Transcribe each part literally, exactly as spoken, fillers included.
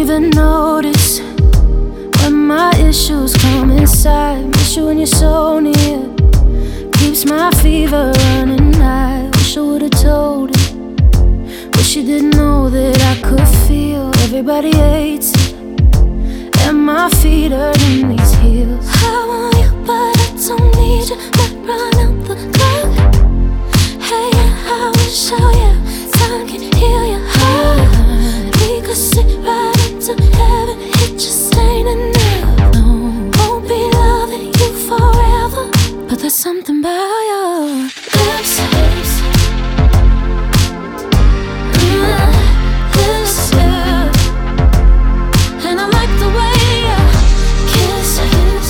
even notice when my issues come inside. Miss you when you're so near, keeps my fever running high. Wish I would've told her, wish you didn't know that I could feel. Everybody hates it, and my feet hurt in these heels. I want you, but I don't need you. Might run out the clock. Hey, I wish, oh yeah, time can heal your heart. We could sit right into heaven, it just ain't enough. No, won't be loving you forever, but there's something about your lips, lips. Mm, lips, yeah. And I like the way you kiss, kiss.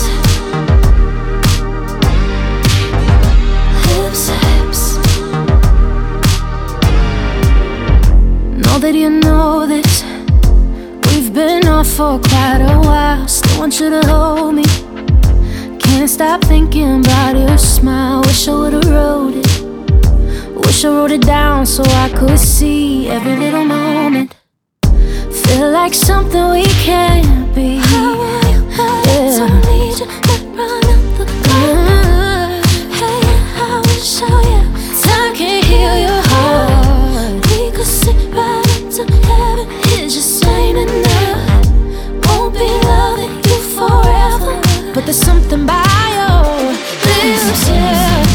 Lips, lips. Know that you know this, we've been off for quite a while. Still want you to hold me, can't stop thinking about your smile. Wish I would've wrote it, wish I wrote it down so I could see every little moment. Feel like something we can't be. I want you, but I don't need you. Might run out the clock. Hey, I wish, oh yeah, Time can heal your heart. we could sit right into heaven, it just ain't enough. Won't be loving you forever, But there's something about your lips, yeah.